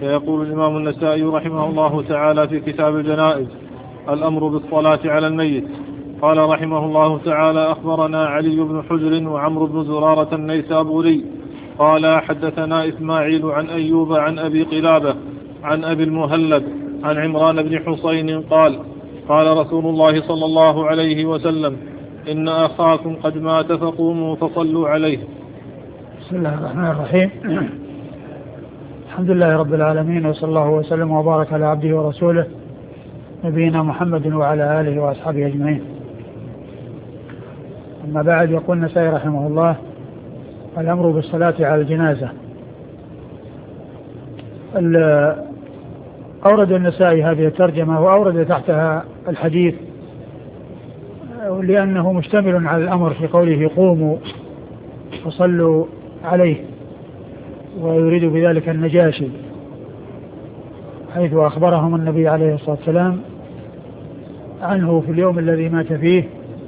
فيقول الإمام النسائي رحمه الله تعالى في كتاب الجنائز: الأمر بالصلاة على الميت. قال رحمه الله تعالى: أخبرنا علي بن حجر وعمرو بن زرارة النيسابوري قال حدثنا إسماعيل عن أيوب عن أبي قلابة عن أبي المهلب عن عمران بن حسين قال: قال رسول الله صلى الله عليه وسلم: إن أخاكم قد مات فقوموا فصلوا عليه. بسم الله الرحمن الرحيم. الحمد لله رب العالمين، وصلى الله وسلم وبارك على عبده ورسوله نبينا محمد وعلى آله وأصحابه أجمعين. أما بعد، يقول النسائي رحمه الله: الأمر بالصلاة على الجنازة. أورد النسائي هذه الترجمة وأورد تحتها الحديث لأنه مشتمل على الأمر في قوله: قوموا فصلوا عليه، ويريد بذلك النجاشي، حيث أخبرهم النبي عليه الصلاة والسلام عنه في اليوم الذي مات فيه،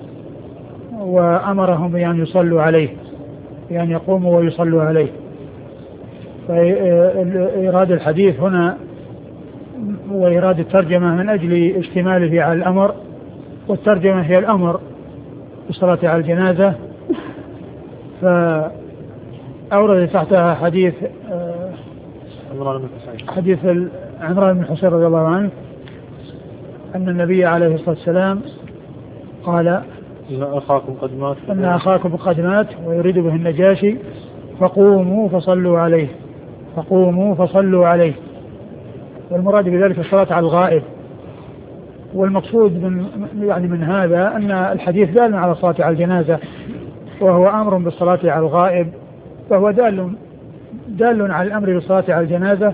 وأمرهم بأن يصلوا عليه، بأن يقوموا ويصلوا عليه. فإيراد الحديث هنا وإيراد الترجمة من أجل اشتماله على الأمر، والترجمة هي الأمر بالصلاة على الجنازة. فأورد تحتها حديث عمران بن حسين رضي الله عنه أن النبي عليه الصلاة والسلام قال: إن أخاكم قد مات، ويريد به النجاشي: فقوموا فصلوا عليه، فقوموا فصلوا عليه. والمراد بذلك الصلاة على الغائب. والمقصود من هذا أن الحديث دال على الصلاة على الجنازة، وهو أمر بالصلاة على الغائب، فهو دال على الأمر بالصلاة على الجنازة.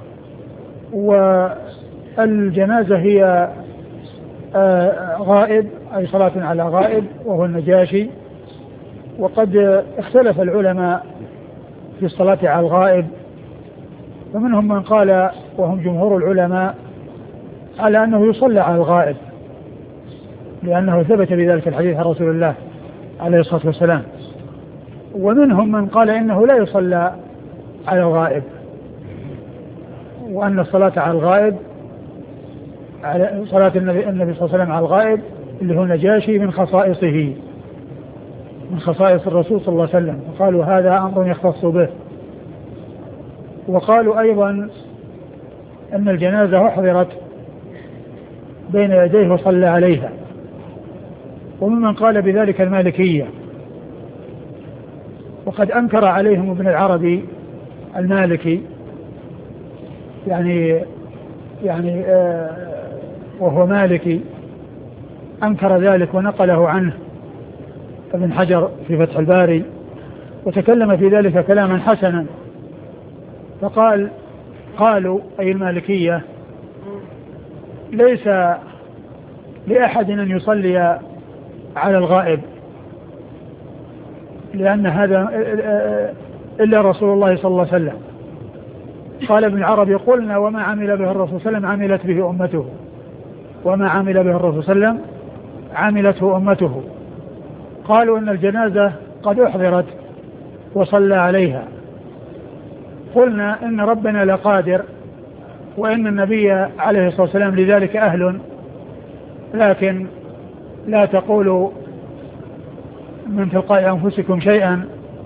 والجنازة هي غائب، أي صلاة على غائب، وهو النجاشي. وقد اختلف العلماء في الصلاة على الغائب، فمنهم من قال، وهم جمهور العلماء، على أنه يصلى على الغائب، لأنه ثبت بذلك الحديث عن رسول الله عليه الصلاة والسلام. ومنهم من قال إنه لا يصلى على الغائب، وأن الصلاة على الغائب، على صلاة النبي صلى الله عليه وسلم على الغائب اللي هو نجاشي من خصائصه، من خصائص الرسول صلى الله عليه وسلم، وقالوا هذا أمر يختص به. وقالوا أيضا أن الجنازة أحضرت بين يديه وصلى عليها. وممن قال بذلك المالكية، وقد أنكر عليهم ابن العربي المالكي، يعني وهو مالكي، أنكر ذلك ونقله عنه ابن حجر في فتح الباري، وتكلم في ذلك كلاما حسنا. قالوا أي المالكية: ليس لأحد أن يصلي على الغائب، لأن هذا إلا رسول الله صلى الله عليه وسلم. قال ابن عربي: قلنا وما عمل به الرسول صلى الله عليه وسلم عملت به أمته، وما عمل به الرسول صلى الله عليه وسلم عملته أمته. قالوا إن الجنازة قد أحضرت وصلى عليها. قلنا إن ربنا لقادر، وإن النبي عليه الصلاة والسلام لذلك أهل، لكن لا تقولوا من تلقاء أنفسكم شيئا،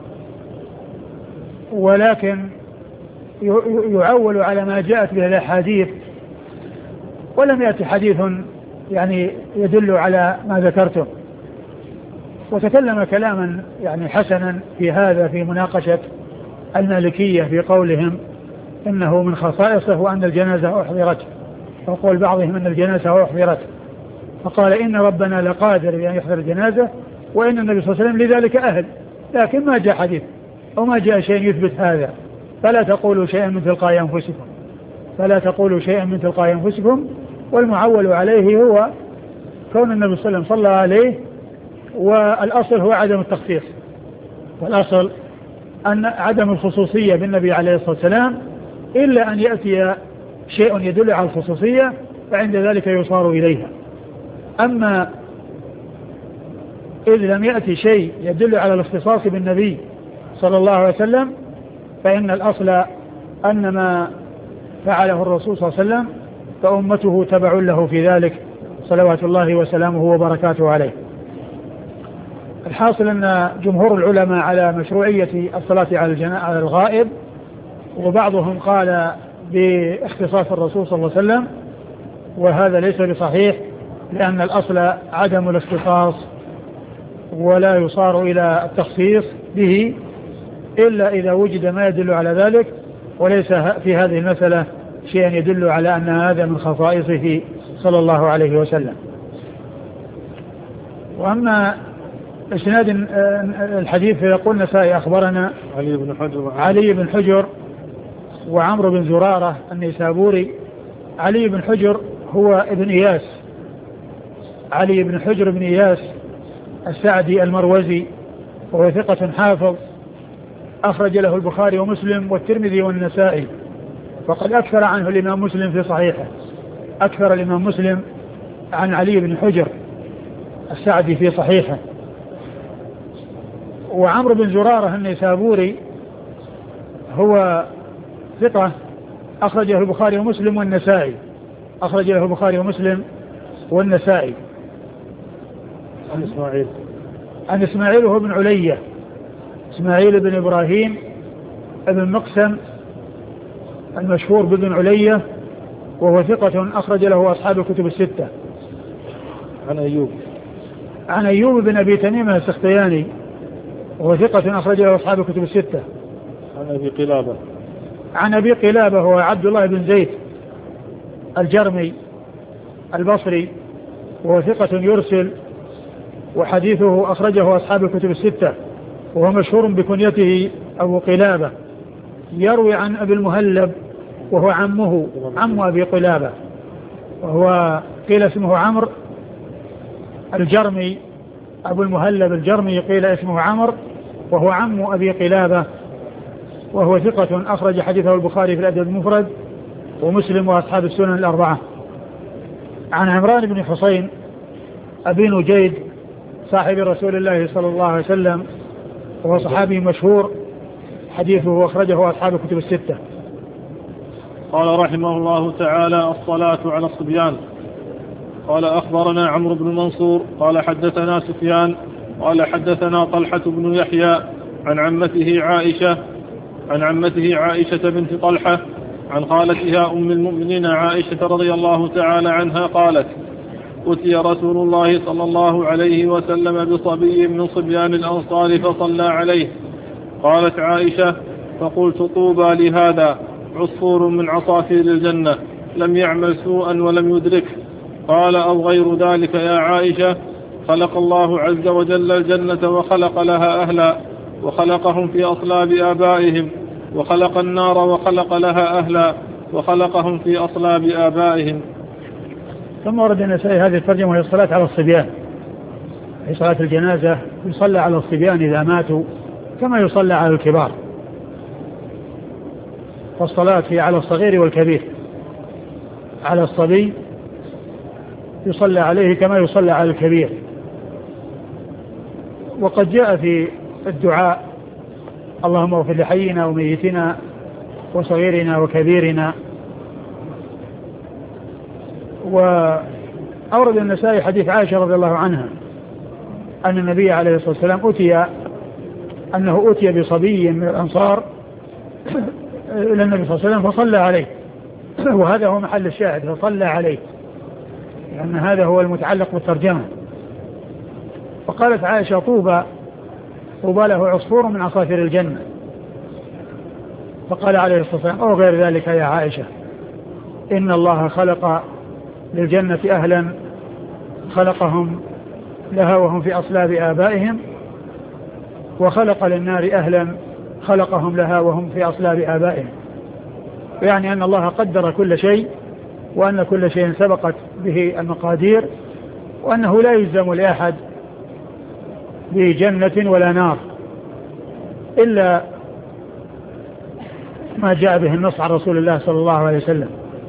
ولكن يعول على ما جاءت به الأحاديث، ولم يأتي حديث يعني يدل على ما ذكرتم. وتكلم كلاما يعني حسنا في هذا، في مناقشة المالكية في قولهم إنه من خصائصه وأن الجنازة أحضرت، وقول بعضهم أن الجنازة أحضرت، فقال إن ربنا لقادر بأن يحضر الجنازة، وإن النبي صلى الله عليه وسلم لذلك أهل، لكن ما جاء حديث أو ما جاء شيء يثبت هذا. فلا تقولوا شيئا من تلقاء أنفسكم، فلا تقولوا شيئا من تلقاء أنفسكم. والمعول عليه هو كون النبي صلى الله عليه وسلم صلى عليه، والأصل هو عدم التخصيص، والأصل أن عدم الخصوصية بالنبي عليه الصلاة والسلام، إلا أن يأتي شيء يدل على الخصوصية فعند ذلك يصار إليها. أما إذ لم يأتي شيء يدل على الاختصاص بالنبي صلى الله عليه وسلم، فإن الأصل أن ما فعله الرسول صلى الله عليه وسلم فأمته تبع له في ذلك صلوات الله وسلامه وبركاته عليه. الحاصل أن جمهور العلماء على مشروعية الصلاة على الغائب، وبعضهم قال باختصاص الرسول صلى الله عليه وسلم، وهذا ليس بصحيح، لأن الأصل عدم الاختصاص ولا يصار إلى التخصيص به إلا إذا وجد ما يدل على ذلك، وليس في هذه المسألة شيء يدل على أن هذا من خصائصه صلى الله عليه وسلم. وأما إسناد الحديث فيقول النسائي أخبرنا علي بن حجر وعمرو بن زرارة النيسابوري. علي بن حجر هو ابن إياس، علي بن حجر بن إياس السعدي المروزي، وهو ثقة حافظ أخرج له البخاري ومسلم والترمذي والنسائي، وقد أكثر عنه الإمام مسلم في صحيحه، أكثر الإمام مسلم عن علي بن حجر السعدي في صحيحه. وعمرو بن زرارة النيسابوري هو ثقة أخرج له البخاري ومسلم والنسائي، أخرج له البخاري ومسلم والنسائي. عن إسماعيل هو بن علية، إسماعيل بن إبراهيم ابن مقسم المشهور بن علية، وهو ثقة أخرج له أصحاب الكتب الستة. عن أيوب بن أبي تميمة السختياني، وهو ثقة أخرج له أصحاب الكتب الستة. عن أبي قلابة هو عبد الله بن زيد الجرمي البصري، وهو ثقة يرسل، وحديثه أخرجه أصحاب الكتب الستة، وهو مشهور بكنيته أبو قلابة، يروي عن أبي المهلب وهو عم أبي قلابة، وهو قيل اسمه عمرو الجرمي، أبو المهلب الجرمي قيل اسمه عمرو، وهو عم أبي قلابة، وهو ثقة أخرج حديثه البخاري في الأدب المفرد ومسلم وأصحاب السنن الأربعة. عن عمران بن حسين أبي نجيد صاحب رسول الله صلى الله عليه وسلم، وهو صحابي مشهور، حديثه أخرجه أصحاب الكتب الستة. قال رحمه الله تعالى: الصلاة على الصبيان. قال أخبرنا عمرو بن منصور قال حدثنا سفيان قال حدثنا طلحة بن يحيى عن عمته عائشة بنت طلحة عن خالتها أم المؤمنين عائشة رضي الله تعالى عنها قالت: أتي رسول الله صلى الله عليه وسلم بصبي من صبيان الأنصار فصلى عليه. قالت عائشة: فقلت: طوبى لهذا، عصفور من عصافير الجنة، لم يعمل سوءا ولم يدركه. قال: أو غير ذلك يا عائشة، خلق الله عز وجل الجنة وخلق لها أهلا، وخلقهم في أصلاب آبائهم، وخلق النار وخلق لها أهلا، وخلقهم في أصلاب آبائهم. ثم ورد النسائي هذه الترجمة وهي الصلاة على الصبيان، هي صلاة الجنازة، يصلى على الصبيان إذا ماتوا كما يصلى على الكبار، فالصلاة هي على الصغير والكبير، على الصبي يصلى عليه كما يصلى على الكبير. وقد جاء في الدعاء: اللهم اغفر لحينا وميتنا وصغيرنا وكبيرنا. وأورد النسائي حديث عائشة رضي الله عنها أن النبي عليه الصلاة والسلام أتي بصبي من الأنصار إلى النبي صلى الله عليه وسلم فصلى عليه، وهذا هو محل الشاهد، فصلى عليه، لأن هذا هو المتعلق بالترجمة. فقالت عائشة: طوبى له عصفور من عصافير الجنة. فقال عليه الصلاة والسلام: أو غير ذلك يا عائشة، إن الله خلق للجنة أهلا خلقهم لها وهم في أصلاب آبائهم، وخلق للنار أهلا خلقهم لها وهم في أصلاب آبائهم. يعني أن الله قدر كل شيء، وأن كل شيء سبقت به المقادير، وأنه لا يلزم لأحد بجنة ولا نار إلا ما جاء به النص عن رسول الله صلى الله عليه وسلم.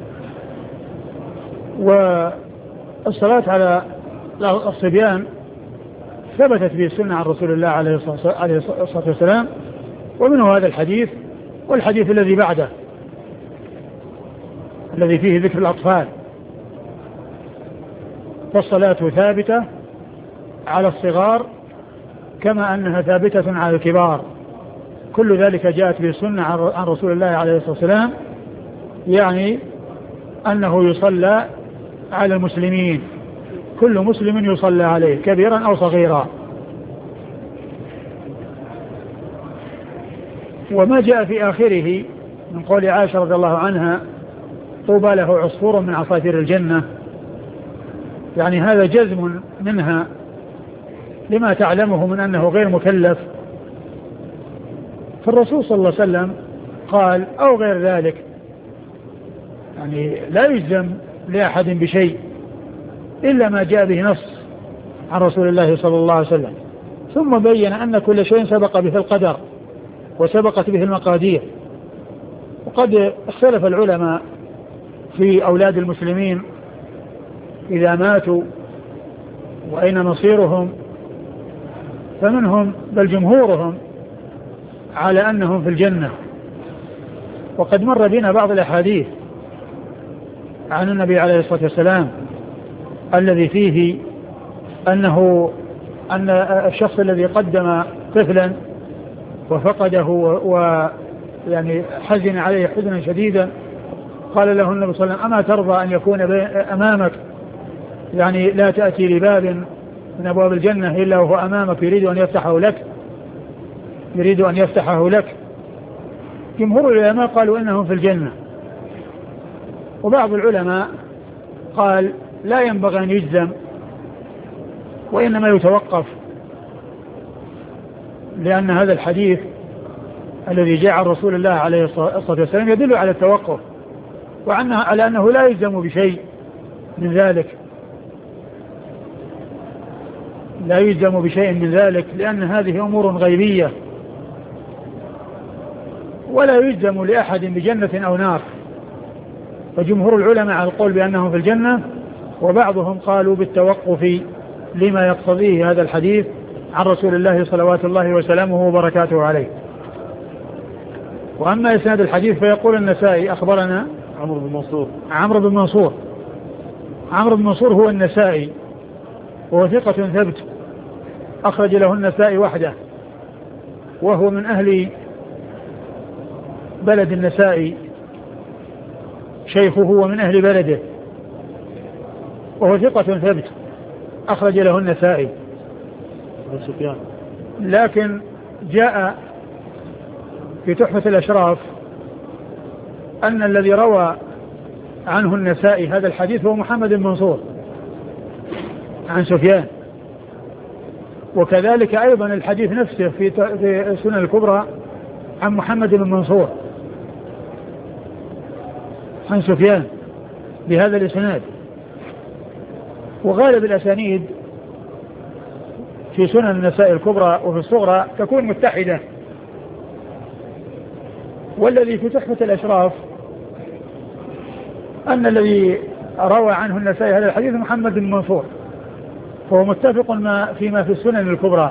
والصلاة على الصبيان ثبتت به السنة عن رسول الله عليه الصلاة والسلام، ومنه هذا الحديث والحديث الذي بعده. الذي فيه ذكر الأطفال، فالصلاة ثابتة على الصغار كما أنها ثابتة على الكبار. كل ذلك جاءت به السنة عن رسول الله عليه الصلاة والسلام، يعني أنه يصلى على المسلمين، كل مسلم يصلى عليه كبيرا أو صغيرا. وما جاء في آخره من قول عائشة رضي الله عنها طوبى له عصفور من عصافير الجنة، يعني هذا جزم منها لما تعلمه من أنه غير مكلف. فالرسول صلى الله عليه وسلم قال أو غير ذلك، يعني لا يجزم لأحد بشيء إلا ما جاء به نص عن رسول الله صلى الله عليه وسلم. ثم بين أن كل شيء سبق به القدر وسبقت به المقادير. وقد اختلف العلماء في أولاد المسلمين إذا ماتوا وأين مصيرهم، فمنهم بل جمهورهم على أنهم في الجنة. وقد مر بنا بعض الأحاديث عن النبي عليه الصلاة والسلام الذي فيه أن الشخص الذي قدم طفلا وفقده ويعني حزن عليه حزنا شديدا، قال له النبي صلى الله عليه وسلم أما ترضى أن يكون أمامك، يعني لا تأتي لباب من أبواب الجنة إلا وهو أمامك يريد أن يفتحه لك. جمهور العلماء قالوا إنهم في الجنة، وبعض العلماء قال لا ينبغي أن يجزم وإنما يتوقف، لأن هذا الحديث الذي جاء عن رسول الله عليه الصلاة والسلام يدل على التوقف على أنه لا يجزم بشيء من ذلك، لا يجزم بشيء من ذلك، لأن هذه أمور غيبية ولا يجزم لأحد بجنة أو نار. فجمهور العلماء على القول بأنهم في الجنة، وبعضهم قالوا بالتوقف لما يقتضيه هذا الحديث عن رسول الله صلوات الله وسلامه وبركاته عليه. وأما إسناد الحديث فيقول النسائي أخبرنا عمرو بن منصور هو النسائي، وهو ثقة ثبت أخرج له النسائي وحده، وهو من أهل بلد النسائي، شيخه هو من أهل بلده، وهو ثقة ثبت أخرج له النسائي. لكن جاء في تحفة الأشراف أن الذي روى عنه النسائي هذا الحديث هو محمد بن منصور عن سفيان، وكذلك أيضا الحديث نفسه في السنن الكبرى عن محمد بن منصور عن سفيان بهذا الإسناد. وغالب الأسانيد في سنن النسائي الكبرى وفي الصغرى تكون متحدة، والذي في تحفة الأشراف أن الذي روى عنه النسائي هذا الحديث محمد بن منصور، فهو متفق فيما في السنن الكبرى،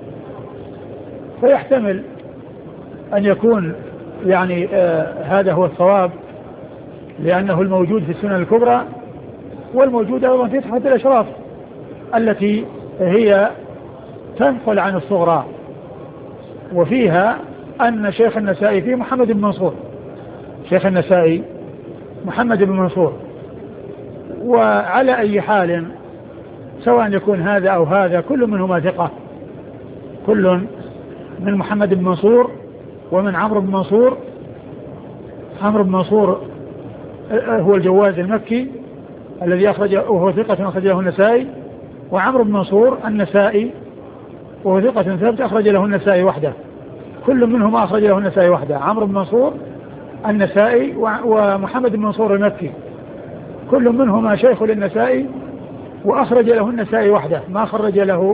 فيحتمل أن يكون يعني هذا هو الصواب، لأنه الموجود في السنن الكبرى، والموجود أيضا في تحفة الأشراف التي هي تنقل عن الصغرى، وفيها أن شيخ النسائي فيه محمد بن منصور، شيخ النسائي محمد بن منصور. وعلى أي حال سواء يكون هذا أو هذا كل منهما ثقة، كل من محمد بن منصور ومن عمرو بن منصور. عمرو بن منصور هو الجواز المكي الذي أخرجه وهو ثقة أخرج له النسائي، وعمرو بن منصور النسائي وهو ثقة ثابت أخرج له النسائي وحده، كل منهما أخرج له النسائي وحده. عمرو بن منصور النسائي ومحمد بن منصور المكي كل منهما شيخ للنسائي وأخرج له النسائي وحده، ما خرج له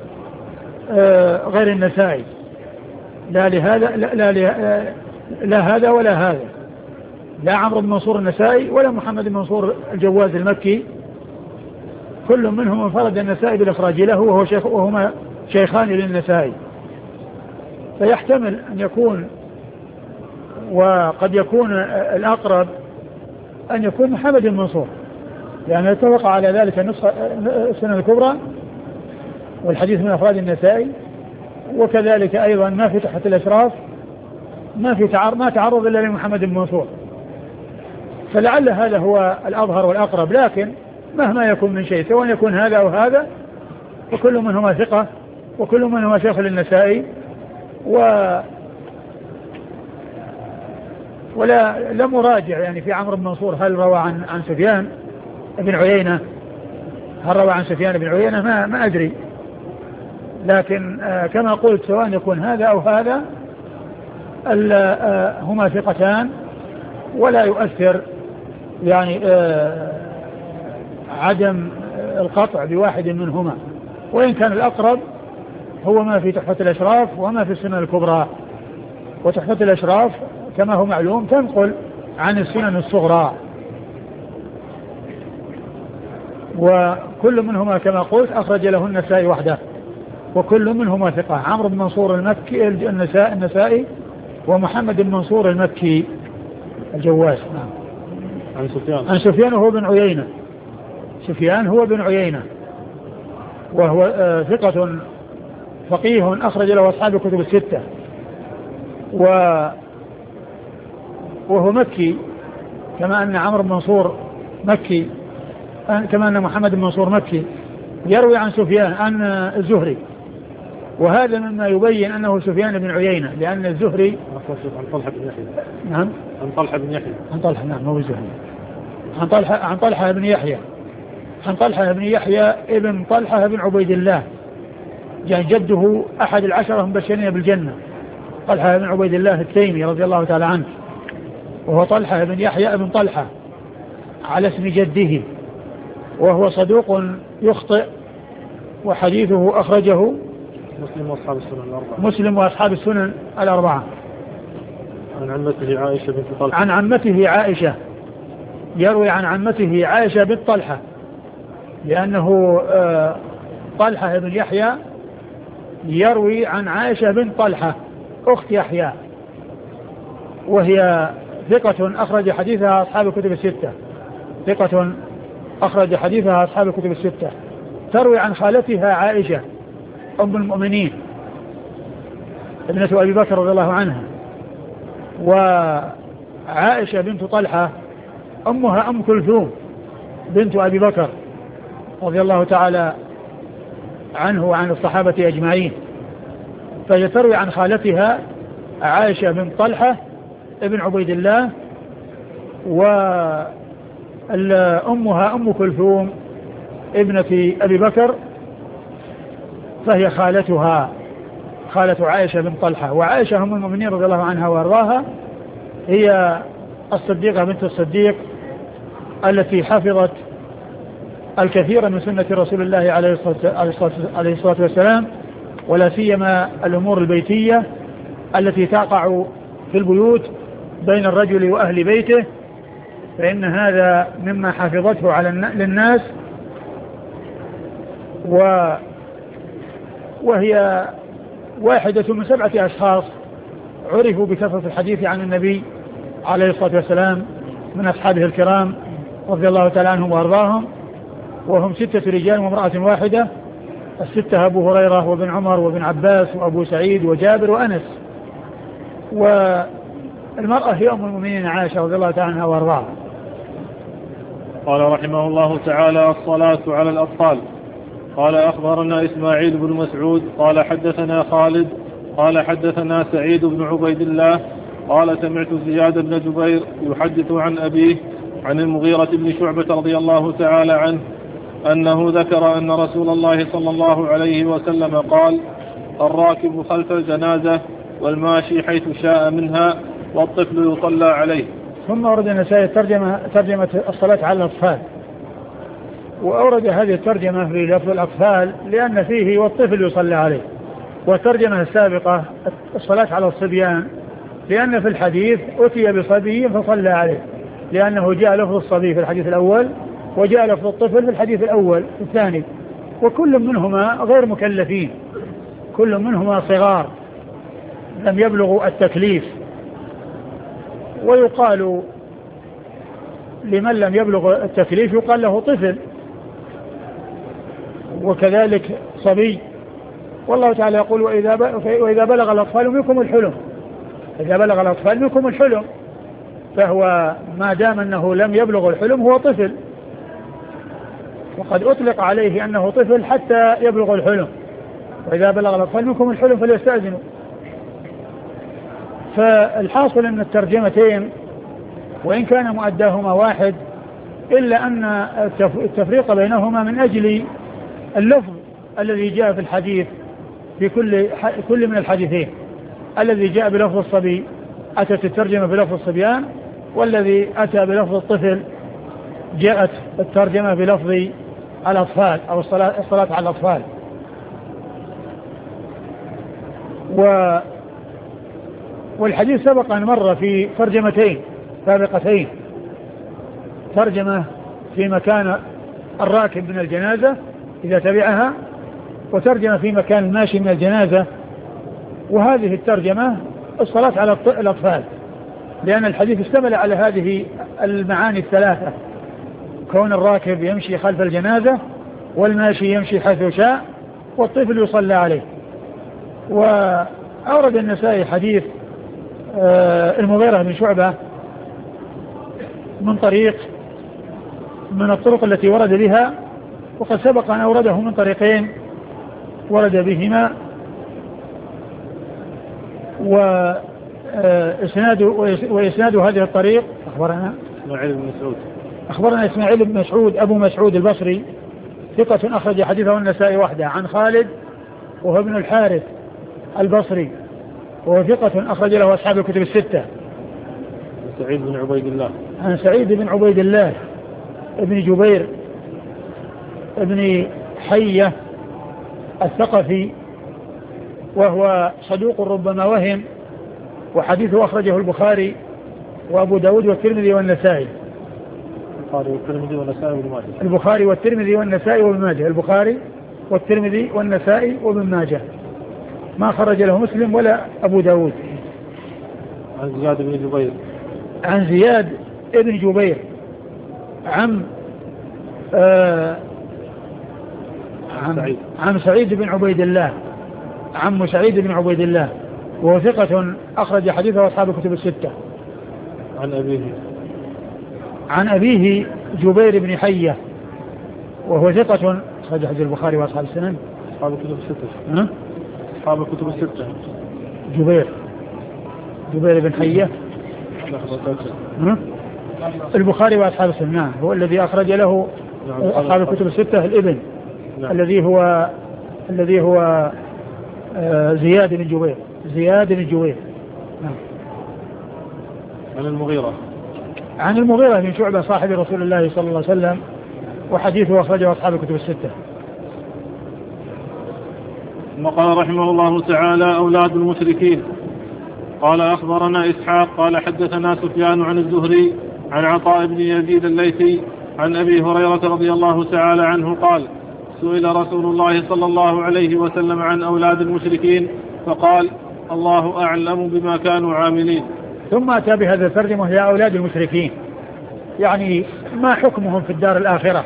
غير النسائي، لا هذا ولا هذا، لا عمرو بن منصور النسائي ولا محمد بن منصور الجواز المكي، كل منهم انفرد النسائي بالإخراج له وهما شيخان للنسائي. فيحتمل أن يكون، وقد يكون الأقرب أن يكون محمد بن منصور، يعني اتفق على ذلك السنن الكبرى والحديث من أفراد النسائي، وكذلك أيضا ما في تحفة الأشراف ما تعرض إلا لمحمد بن منصور. فلعل هذا هو الأظهر والأقرب، لكن مهما يكون من شيء سواء يكون هذا أو هذا وكل منهما ثقة وكل منهما شيخ للنسائي، ولا لم أراجع يعني في عمرو بن منصور هل روى عن سفيان بن عيينة، هل روى عن سفيان بن عيينة ما أدري، لكن كما قلت سواء يكون هذا أو هذا هما ثقتان، ولا يؤثر يعني عدم القطع بواحد منهما، وإن كان الأقرب هو ما في تحفة الأشراف وما في السنن الكبرى. وتحفة الأشراف كما هو معلوم تنقل عن السنن الصغرى، وكل منهما كما قلت أخرج له النسائي وحده، وكل منهما ثقة. عمرو بن منصور المكي النسائي، ومحمد بن منصور المكي الجواز. نعم. عن سفيان هو بن عيينة، سفيان هو بن عيينة، وهو ثقة فقيه أخرج له أصحاب الكتب الستة، وهو مكي كما أن عمرو بن منصور مكي، كما أن محمد بن منصور مكي، يروي عن سفيان عن الزهري، وهذا مما يبين أنه سفيان بن عيينة، لأن الزهري عن طلحة بن يحيى. نعم. عن طلحة بن يحيى. عن طلحة، نعم، هو الزهري. عن طلحة بن يحيى، عن طلحة بن يحيى ابن طلحة بن عبيد الله، يعني جده أحد العشرة المبشرين بالجنة، طلحة بن عبيد الله التيمي رضي الله تعالى عنه، وهو طلحة بن يحيى ابن طلحة على اسم جده، وهو صدوق يخطئ، وحديثه أخرجه مسلم وأصحاب السنن الأربعة. مسلم وأصحاب السنن الأربعة. عن عمته عائشة بنت طلحة. عن عمته عائشة، يروي عن عمته عائشة بنت طلحة، لأنه طلحة بن يحيى يروي عن عائشة بنت طلحة أخت يحيى، وهي ثقة أخرج حديثها أصحاب الكتب الستة، ثقة أخرج حديثها أصحاب الكتب الستة. تروي عن خالتها عائشة أم المؤمنين ابنة أبي بكر رضي الله عنها، وعائشة بنت طلحة أمها أم كلثوم بنت أبي بكر رضي الله تعالى عنه وعن الصحابة أجمعين. فهي تروي عن خالتها عائشة بنت طلحة ابن عبيد الله، وأمها أم كلثوم ابنة أبي بكر، فهي خالتها، خالة عائشة بنت طلحة. وعائشة أم المؤمنين رضي الله عنها وارضاها هي الصديقة بنت الصديق التي حفظت الكثير من سنة رسول الله عليه الصلاة والسلام، ولا سيما الأمور البيتية التي تقع في البيوت بين الرجل وأهل بيته، فإن هذا مما حفظته للناس. وهي واحدة من 7 أشخاص عرفوا بكثرة الحديث عن النبي عليه الصلاة والسلام من أصحابه الكرام رضي الله تعالى عنهم وأرضاهم، وهم 6 رجال وامرأة واحدة. الستة أبو هريرة وابن عمر وابن عباس وأبو سعيد وجابر وأنس، والمرأة هي أم المؤمنين عائشة رضي الله تعالى عنها وأرضاها. قال رحمه الله تعالى: الصلاة على الأطفال. قال: أخبرنا إسماعيل بن مسعود قال حدثنا خالد قال حدثنا سعيد بن عبيد الله قال: سمعت زياد بن جبير يحدث عن أبيه عن المغيرة بن شعبة رضي الله تعالى عنه أنه ذكر أن رسول الله صلى الله عليه وسلم قال: الراكب خلف الجنازة والماشي حيث شاء منها والطفل يصلى عليه. ثم أورد النسائي ترجمة الصلاة على الأطفال، وأورد هذه الترجمة في لفظ الأطفال لأن فيه والطفل يصلى عليه، والترجمة السابقة الصلاة على الصبيان لأن في الحديث أتي بصبي فصلى عليه، لأنه جاء لفظ الصبي في الحديث الأول وجاء لفظ الطفل في الحديث الأول في الثاني، وكل منهما غير مكلفين، كل منهما صغار لم يبلغوا التكليف. ويقال لمن لم يبلغ التكليف يقال له طفل، وكذلك صبي. والله تعالى يقول وإذا بلغ الأطفال منكم الحلم، إذا بلغ الأطفال منكم الحلم، فهو ما دام أنه لم يبلغ الحلم هو طفل، وقد أطلق عليه أنه طفل حتى يبلغ الحلم. وإذا بلغ الأطفال منكم الحلم فليستأذنوا. فالحاصل أن الترجمتين وإن كان مؤداهما واحد إلا أن التفريق بينهما من أجل اللفظ الذي جاء في الحديث في كل من الحديثين. الذي جاء بلفظ الصبي أتت الترجمة بلفظ الصبيان، والذي أتى بلفظ الطفل جاءت الترجمة بلفظ الأطفال أو الصلاة على الأطفال. والحديث سبق أن مر في ترجمتين سابقتين، ترجمة في مكان الراكب من الجنازة إذا تبعها، وترجمة في مكان الماشي من الجنازة. وهذه الترجمة الصلاة على الأطفال، لأن الحديث اشتمل على هذه المعاني الثلاثة: كون الراكب يمشي خلف الجنازة، والماشي يمشي حيث شاء، والطفل يصلى عليه. وأورد النسائي حديث المغيرة بن شعبة من الطرق التي ورد بها، وقد سبق أن أورده من طريقين ورد بهما، وإسناد هذه الطريق أخبرنا إسماعيل بن مسعود أبو مسعود البصري ثقة أخرج حديثه النسائي وحده، عن خالد وهو ابن الحارث البصري وهو ثقة أخرج له أصحاب الكتب الستة. سعيد بن عبيد الله، عن سعيد بن عبيد الله ابن جبير ابن حية الثقفي، وهو صدوق ربما وهم، وحديثه أخرجه البخاري وأبو داود والترمذي والنسائي. البخاري والترمذي والنسائي وابن ماجه. البخاري والترمذي والنسائي وابن ماجه، ما خرج له مسلم ولا أبو داود. عن زياد بن جبير، عن زياد بن جبير عن سعيد بن عبيد الله، عم سعيد بن عبيد الله، وهو ثقة أخرج حديثه أصحاب الكتب الستة. عن أبيه جبير بن حية، وهو ثقة أخرج حديث البخاري وأصحاب السنن. أصحاب الكتب الستة. أصحاب الكتب الستة. جبير بن حية البخاري وأصحاب السنن، هو الذي أخرج له أصحاب الكتب الستة الابن. نعم. الذي هو زياد بن جبير. نعم. عن المغيرة بن شعبة صاحب رسول الله صلى الله عليه وسلم، وحديثه أخرجه أصحاب الكتب الستة. ثم قال رحمه الله تعالى: أولاد المشركين. قال أخبرنا إسحاق قال حدثنا سفيان عن الزهري عن عطاء بن يزيد الليثي عن أبي هريرة رضي الله تعالى عنه قال: سئل رسول الله صلى الله عليه وسلم عن أولاد المشركين فقال: الله أعلم بما كانوا عاملين. ثم أتى بهذا الترجمة: يا أولاد المشركين، يعني ما حكمهم في الدار الآخرة؟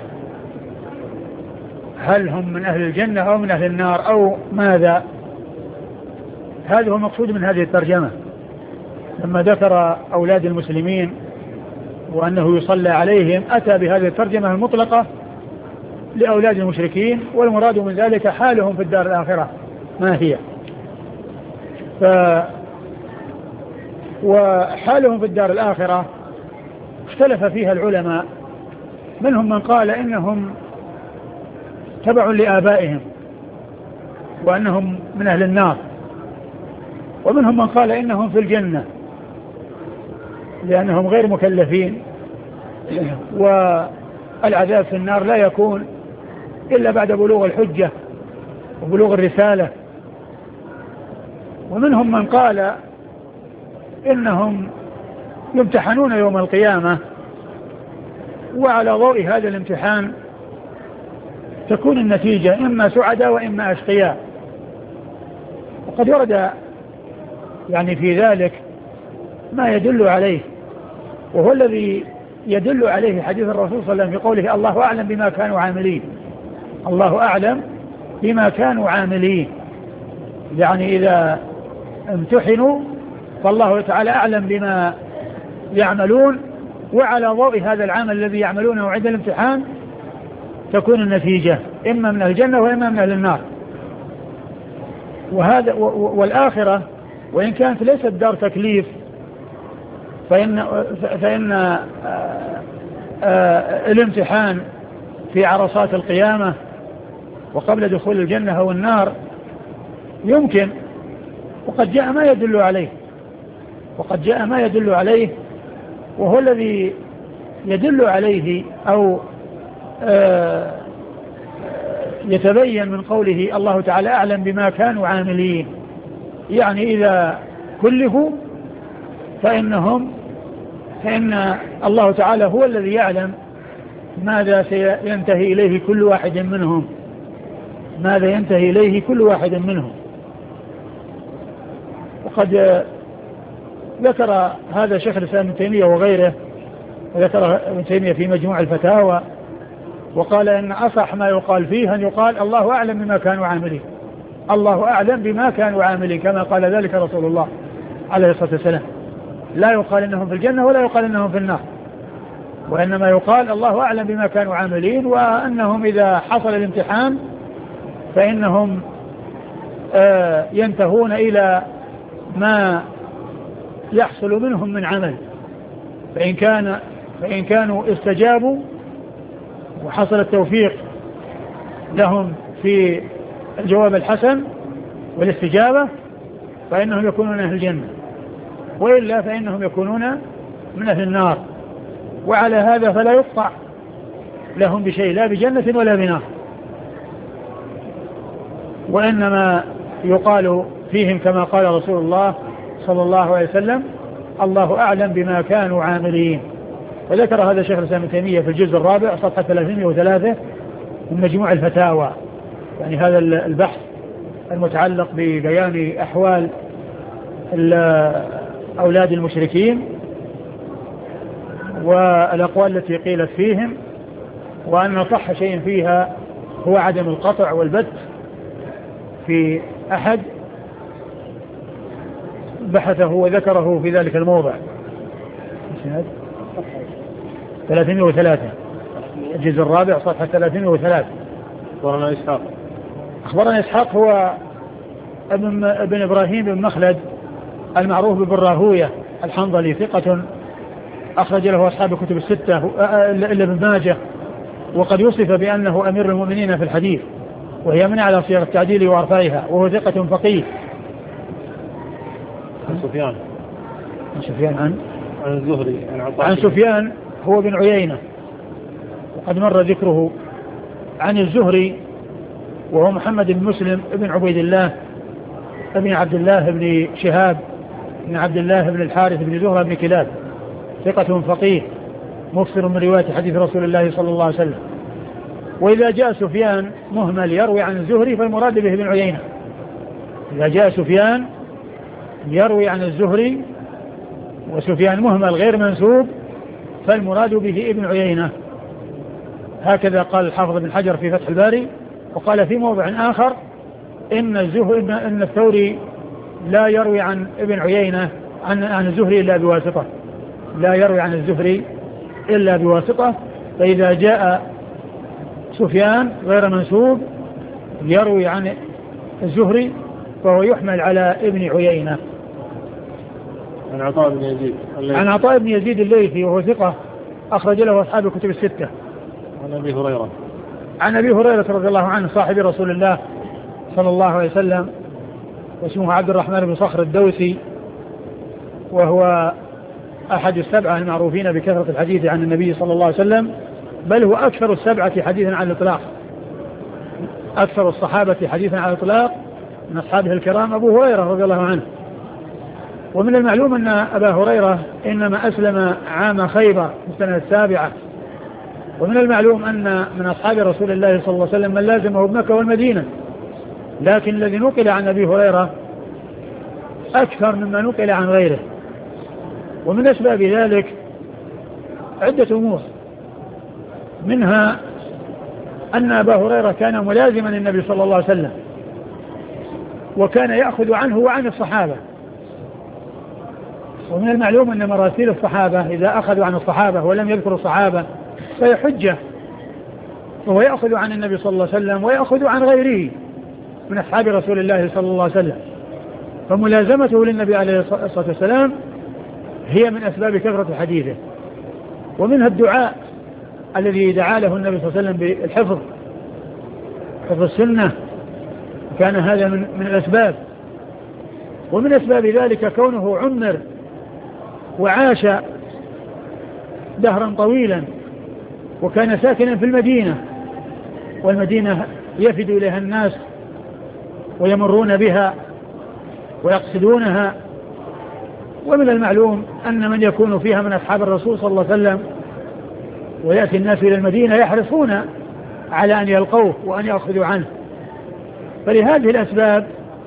هل هم من أهل الجنة أو من أهل النار أو ماذا؟ هذا هو المقصود من هذه الترجمة. لما ذكر أولاد المسلمين وأنه يصلى عليهم أتى بهذه الترجمة المطلقة لأولاد المشركين، والمراد من ذلك حالهم في الدار الآخرة ما هي. وحالهم في الدار الآخرة اختلف فيها العلماء، منهم من قال إنهم تبع لآبائهم وأنهم من أهل النار، ومنهم من قال إنهم في الجنة لأنهم غير مكلفين، والعذاب في النار لا يكون إلا بعد بلوغ الحجة وبلوغ الرسالة. ومنهم من قال إنهم يمتحنون يوم القيامة، وعلى ضوء هذا الامتحان تكون النتيجة إما سعداء وإما أشقياء. وقد ورد يعني في ذلك ما يدل عليه، وهو الذي يدل عليه حديث الرسول صلى الله عليه وسلم في قوله الله أعلم بما كانوا عاملين. الله أعلم بما كانوا عاملين، يعني إذا امتحنوا فالله تعالى أعلم بما يعملون، وعلى ضوء هذا العمل الذي يعملونه عند الامتحان تكون النتيجة إما من الجنة وإما من أهل النار. وهذا والآخرة وإن كانت ليست دار تكليف فإن الامتحان في عرصات القيامة وقبل دخول الجنة أو النار يمكن، وقد جاء ما يدل عليه وهو الذي يدل عليه أو يتبين من قوله الله تعالى أعلم بما كانوا عاملين، يعني إذا كلفوا فإن الله تعالى هو الذي يعلم ماذا سينتهي إليه كل واحد منهم. وقد ذكر هذا شيخ الإسلام ابن تيمية وغيره، وذكر ابن تيمية في مجموع الفتاوى، وقال إن أصح ما يقال فيه أن يقال الله أعلم بما كانوا عاملين، الله أعلم بما كانوا عاملين، كما قال ذلك رسول الله عليه الصلاة والسلام. لا يقال إنهم في الجنة ولا يقال إنهم في النار، وإنما يقال الله أعلم بما كانوا عاملين، وأنهم إذا حصل الامتحان فإنهم ينتهون إلى ما يحصل منهم من عمل، فإن كانوا استجابوا وحصل التوفيق لهم في الجواب الحسن والاستجابة فإنهم يكونون أهل الجنة، وإلا فإنهم يكونون من أهل النار. وعلى هذا فلا يقطع لهم بشيء لا بجنة ولا بنار، وإنما يقال فيهم كما قال رسول الله صلى الله عليه وسلم الله أعلم بما كانوا عاملين. وذكر هذا شيخ الإسلام ابن تيمية في الجزء الرابع صفحة 303 من مجموع الفتاوى، يعني هذا البحث المتعلق ببيان أحوال أولاد المشركين والأقوال التي قيلت فيهم، وأن صح شيء فيها هو عدم القطع والبت في أحد بحثه وذكره في ذلك الموضع. 303 الجزء الرابع صفحة 303. أخبرنا إسحاق هو ابن إبراهيم بن مخلد المعروف بن راهوية الحنظلي، ثقة أخرج له أصحاب الكتب الستة إلا ابن ماجه، وقد وصف بأنه أمير المؤمنين في الحديث، وهي من على صيغ التعديل وأرفعها، وهو ثقة فقيه. عن الزهري عن سفيان هو بن عيينة، وقد مر ذكره. عن الزهري وهو محمد بن مسلم بن عبيد الله ابن عبد الله بن شهاب بن عبد الله بن الحارث بن زهرة بن كلاب، ثقة فقيه مكثر من رواية حديث رسول الله صلى الله عليه وسلم. وإذا جاء سفيان مهمل يروي عن الزهري فالمراد به ابن عيينة. إذا جاء سفيان يروي عن الزهري وسفيان مهمل غير منسوب فالمراد به ابن عيينة. هكذا قال الحافظ بن حجر في فتح الباري. وقال في موضع آخر إن الثوري لا يروي عن ابن عيينة عن الزهري إلا بواسطة، لا يروي عن الزهري إلا بواسطة. فإذا جاء سفيان غير منسوب يروي عن الزهري فهو يحمل على ابن عيينة. عن عطاء بن يزيد عن عطاء بن يزيد الليثي وهو ثقة أخرج له أصحاب الكتب الستة. عن أبي هريرة رضي الله عنه صاحب رسول الله صلى الله عليه وسلم، واسمه عبد الرحمن بن صخر الدوسي، وهو أحد السبعة المعروفين بكثرة الحديث عن النبي صلى الله عليه وسلم، بل هو أكثر السبعة حديثا على الإطلاق، أكثر الصحابة حديثا على الإطلاق من أصحابه الكرام أبو هريرة رضي الله عنه. ومن المعلوم أن أبا هريرة إنما أسلم عام خيبر في السنة 7. ومن المعلوم أن من أصحاب رسول الله صلى الله عليه وسلم من لازمه بمكة والمدينة، لكن الذي نقل عن أبي هريرة أكثر مما نقل عن غيره. ومن أسباب ذلك عدة أمور، منها أن أبا هريرة كان ملازما للنبي صلى الله عليه وسلم، وكان يأخذ عنه وعن الصحابة. ومن المعلوم أن مراسيل الصحابة إذا أخذوا عن الصحابة ولم يذكروا الصحابة فهي حجة، وهو يأخذ عن النبي صلى الله عليه وسلم ويأخذ عن غيره من أصحاب رسول الله صلى الله عليه وسلم. فملازمته للنبي عليه الصلاة والسلام هي من أسباب كثرة حديثه. ومنها الدعاء الذي دعا له النبي صلى الله عليه وسلم بالحفظ، حفظ السنة، كان هذا من الأسباب. ومن أسباب ذلك كونه عمر وعاش دهرا طويلا، وكان ساكنا في المدينة، والمدينة يفد إليها الناس ويمرون بها ويقصدونها. ومن المعلوم أن من يكون فيها من أصحاب الرسول صلى الله عليه وسلم ويأتي الناس إلى المدينة يحرصون على أن يلقوه وأن يأخذوا عنه. فلهذه الأسباب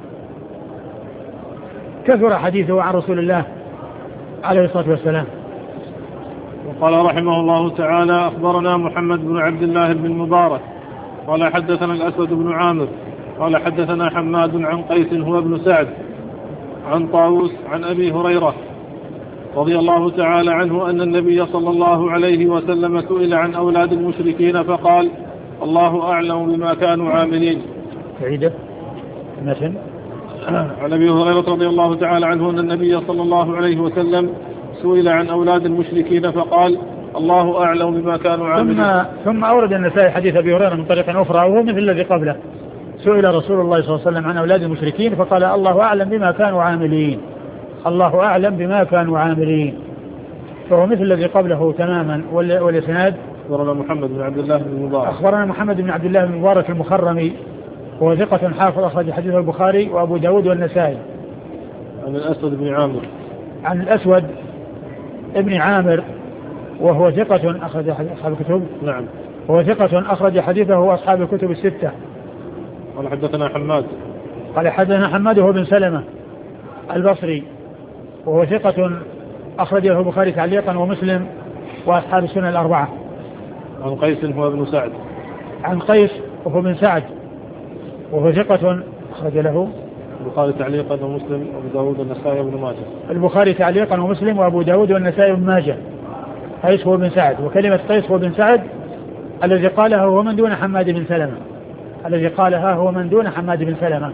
كثر حديثه عن رسول الله عليه الصلاة والسلام. وقال رحمه الله تعالى: أخبرنا محمد بن عبد الله بن المبارك قال حدثنا الأسود بن عامر قال حدثنا حماد عن قيس هو ابن سعد عن طاووس عن أبي هريرة رضي الله تعالى عنه أن النبي صلى الله عليه وسلم سئل عن أولاد المشركين فقال: الله أعلم بما كانوا عاملين. سعيدة مثل عن أبي هريرة رضي الله تعالى عنه أن النبي صلى الله عليه وسلم سئل عن أولاد المشركين فقال: الله أعلم بما كانوا عاملين. ثم أورد النسائي حديث أبي هريرة من طريق أخرى وهو مثل الذي قبله: سئل رسول الله صلى الله عليه وسلم عن أولاد المشركين فقال: الله أعلم بما كانوا عاملين. الله أعلم بما كانوا عاملين، فهو مثل الذي قبله تماما. والإسناد: أخبرنا محمد بن عبد الله بن المبارك. أخبرنا محمد بن عبد الله بن المبارك المخرمي، وهو ثقة حافظ أخرج حديث البخاري وأبو داود والنسائي. عن الأسود بن عامر. عن الأسود ابن عامر وهو ثقة أخرج أصحاب الكتب. نعم. وهو ثقة أخرج حديثه أصحاب الكتب الستة. قال حدثنا حماد. قال حدثنا حماد هو بن سلمة البصري وهو ثقة أخرجه البخاري تعليقا ومسلم وأصحاب السنن الأربعة. عن قيس هو ابن سعد. عن قيس وهو بن سعد وهو ثقة أخرج له البخاري تعليقا ومسلم وأبو داود والنسائي وابن ماجه. البخاري تعليقا ومسلم وأبو داود والنسائي وابن ماجه. قيس هو بن سعد، وكلمة قيس هو بن سعد الذي قالها هو من دون حماد بن سلمة، الذي قالها هو من دون حماد بن سلمة.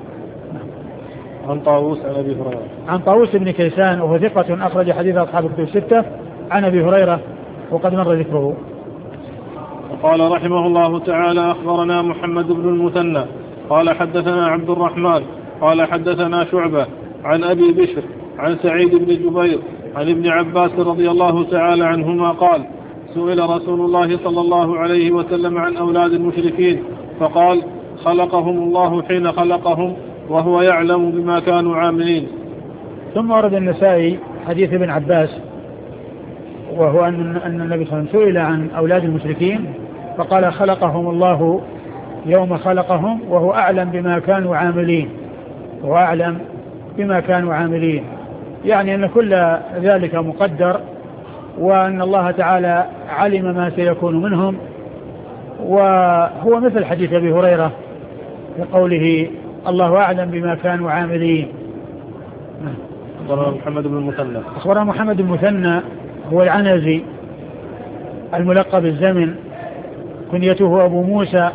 عن طاووس عن أبي هريرة. عن طاووس بن كيسان وهو ثقة أخرج حديث أصحاب الكتب الستة عن أبي هريرة وقد مر ذكره. وقال رحمه الله تعالى: أخبرنا محمد بن المثنى قال حدثنا عبد الرحمن قال حدثنا شعبة عن أبي بشر عن سعيد بن جبير عن ابن عباس رضي الله تعالى عنهما قال: سئل رسول الله صلى الله عليه وسلم عن أولاد المشركين فقال: خلقهم الله حين خلقهم وهو يعلم بما كانوا عاملين. ثم ورد النسائي حديث ابن عباس وهو أن النبي صلى الله عليه وسلم سئل عن أولاد المشركين فقال: خلقهم الله يوم خلقهم وهو أعلم بما كانوا عاملين. وهو أعلم بما كانوا عاملين، يعني أن كل ذلك مقدر، وأن الله تعالى علم ما سيكون منهم. وهو مثل حديث أبي هريرة بقوله: الله أعلم بما كانوا عاملين. أخبرنا محمد بن المثنى. أخبرنا محمد بن المثنى هو العنزي الملقب الزمن، كنيته أبو موسى،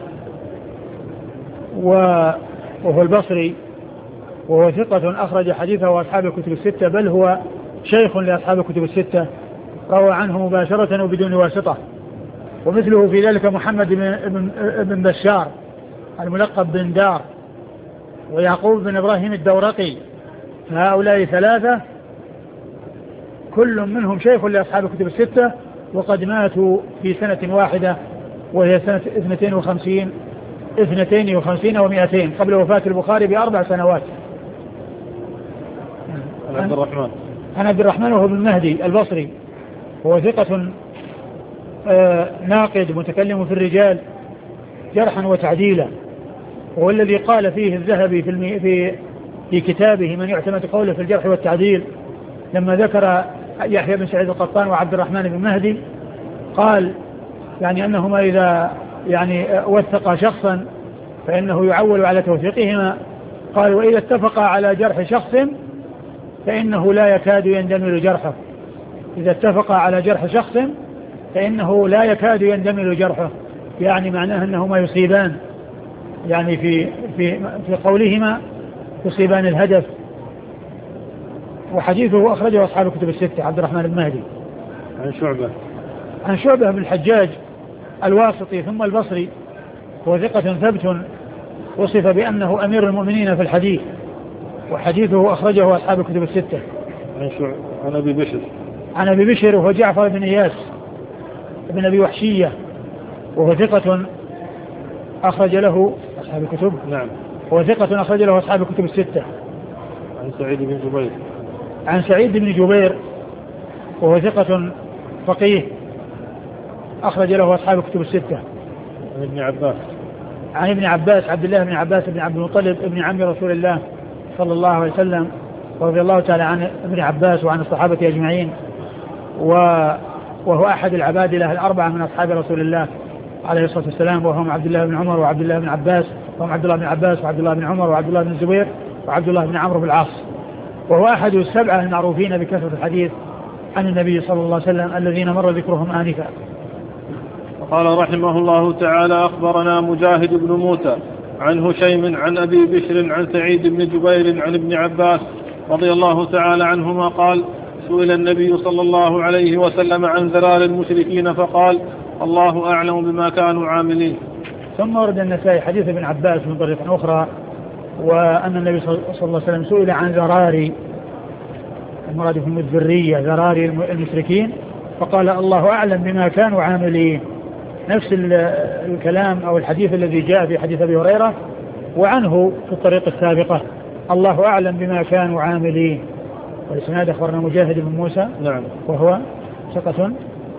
وهو البصري، وهو ثقة أخرج حديثه وأصحاب الكتب الستة، بل هو شيخ لأصحاب الكتب الستة، روى عنه مباشرة وبدون واسطة. ومثله في ذلك محمد بن بشار الملقب بن دار، ويعقوب بن إبراهيم الدورقي. هؤلاء ثلاثة كل منهم شيخ لأصحاب الكتب الستة، وقد ماتوا في سنة واحدة وهي سنة 52 و200 قبل وفاة البخاري ب4 سنوات. عن عبد الرحمن وهو بن مهدي البصري، هو ثقة ناقد متكلم في الرجال جرحا وتعديلا، وهو الذي قال فيه الذهبي في كتابه من يعتمد قوله في الجرح والتعديل، لما ذكر يحيى بن سعيد القطان وعبد الرحمن بن مهدي قال يعني أنهما إذا يعني وثق شخصا فإنه يعول على توثيقهما. قال وإذا اتفقا على جرح شخص فإنه لا يكاد يندمل جرحه. إذا اتفقا على جرح شخص فإنه لا يكاد يندمل جرحه، يعني معناه أنهما يصيبان، يعني في قولهما يصيبان الهدف. وحديثه أخرجه أصحاب الكتب الستة. عبد الرحمن بن مهدي عن شعبة بن الحجاج الواسطي ثم البصري، هو ثقة ثبت وصف بأنه أمير المؤمنين في الحديث، وحديثه أخرجه أصحاب الكتب الستة. عن أبي بشر وهو جعفر بن إياس بن أبي وحشية، وهو ثقة أخرج له أصحاب الكتب. نعم. وهو ثقة أخرج له أصحاب الكتب الستة. عن سعيد بن جبير وهو ثقة فقيه أخرج له أصحاب الكتب الستة. عن ابن عباس عبد الله بن عباس بن عبد المطلب ابن عم رسول الله صلى الله عليه وسلم، رضي الله تعالى عن ابن عباس وعن الصحابة أجمعين، وهو أحد العبادلة الأربعة من أصحاب رسول الله عليه الصلاة والسلام، وهم عبد الله بن عمر وعبد الله بن عباس، وهم عبد الله بن عباس وعبد الله بن عمر وعبد الله بن الزبير وعبد الله بن عمرو بن العاص، وهو أحد السبعة المعروفين بكثرة الحديث عن النبي صلى الله عليه وسلم الذين مر ذكرهم آنفا. قال رحمه الله تعالى أخبرنا مجاهد بن موسى عن هشيم عن أبي بشر عن سعيد بن جبير عن ابن عباس رضي الله تعالى عنهما قال سئل النبي صلى الله عليه وسلم عن ذرار المشركين فقال الله أعلم بما كانوا عاملين. ثم ورد النسائي حديث ابن عباس من طريق أخرى، وأن النبي صلى الله عليه وسلم سئل عن ذرار، المراد بهم الذرية، ذرار المشركين، فقال الله أعلم بما كانوا عاملين. نفس الكلام أو الحديث الذي جاء في حديث أبي هريرة وعنه في الطريق السابقة، الله أعلم بما كانوا عاملين. والإسناد أخبرنا مجاهد بن موسى. نعم. وهو ثقة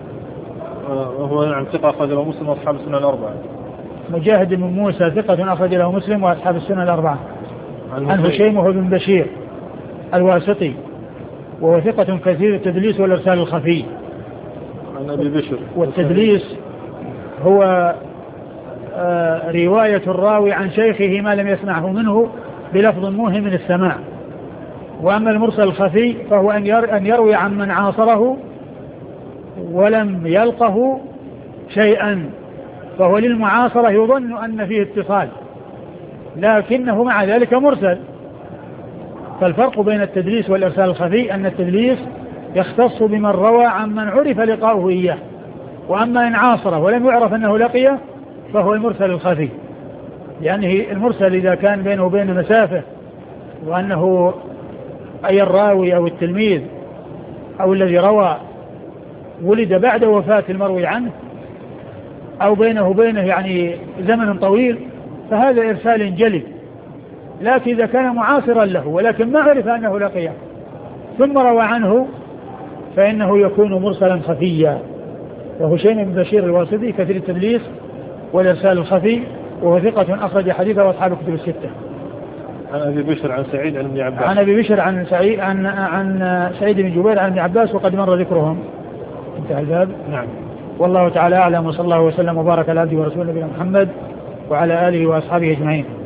ثقة أخرج له مسلم وأصحاب السنن الأربعة. مجاهد بن موسى ثقة أخرج له مسلم وأصحاب السنن الأربعة. عن هشيم وهو بن بشير الواسطي، وهو ثقة كثير التدليس والإرسال الخفي. عن أبي بشر. والتدليس هو رواية الراوي عن شيخه ما لم يسمعه منه بلفظ موهم من السماع. وأما المرسل الخفي فهو أن يروي عن من عاصره ولم يلقه شيئا، فهو للمعاصرة يظن أن فيه اتصال لكنه مع ذلك مرسل. فالفرق بين التدليس والإرسال الخفي أن التدليس يختص بمن روى عن من عرف لقاؤه إياه، وأما إن عاصره ولم يعرف أنه لقيه فهو المرسل الخفي، لأنه المرسل إذا كان بينه وبين مسافة وأنه أي الراوي أو التلميذ أو الذي روى ولد بعد وفاة المروي عنه أو بينه وبينه يعني زمن طويل فهذا إرسال جلي. لكن إذا كان معاصرا له ولكن ما عرف أنه لقيه ثم روى عنه فإنه يكون مرسلا خفيا. وهشيم بن بشير الواسطي كثير التدليس والإرسال الخفي، وهو ثقة أخرج حديثه وأصحاب الكتب الستة. عن أبي بشر عن سعيد عن ابن عباس. عن أبي بشر عن سعيد بن جبير عن ابن عباس وقد مر ذكرهم. انتهى الباب. نعم. والله تعالى أعلم، وصلى الله وسلم وبارك على عبده ورسوله نبينا محمد وعلى آله وأصحابه أجمعين.